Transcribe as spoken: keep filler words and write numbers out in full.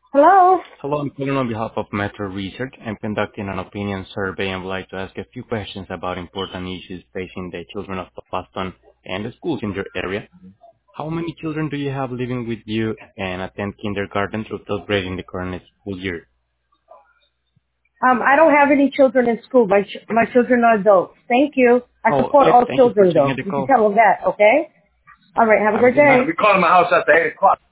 Hello? Hello, I'm calling on behalf of Metro Research. I'm conducting an opinion survey and would like to ask a few questions about important issues facing the children of Boston and the schools in your area. How many children do you have living with you and attend kindergarten through third grade in the current school year? Um, I don't have any children in school. My ch- my children are adults. Thank you. I Oh, support okay. all Thank you for children, taking though. the You can call. tell them that, okay? All right. Have a Have a great good day. night. I'll be calling my house after eight o'clock.